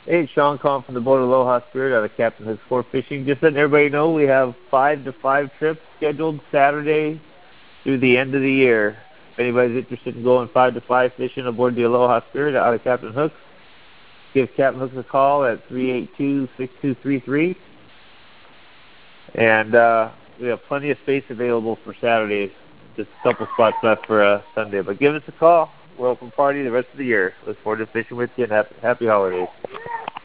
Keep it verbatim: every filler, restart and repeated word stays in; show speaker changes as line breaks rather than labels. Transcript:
Hey, it's Sean calling from the boat Aloha Spirit out of Captain Hook Sport Fishing. Just letting everybody know we have five to five trips scheduled Saturday through the end of the year. If anybody's interested in going five to five fishing aboard the Aloha Spirit out of Captain Hooks, give Captain Hooks a call at three eight two, six two three three. And uh, we have plenty of space available for Saturdays. Just a couple spots left for uh, Sunday. But give us a call. We're open party the rest of the year. Look forward to fishing with you and happy, happy holidays.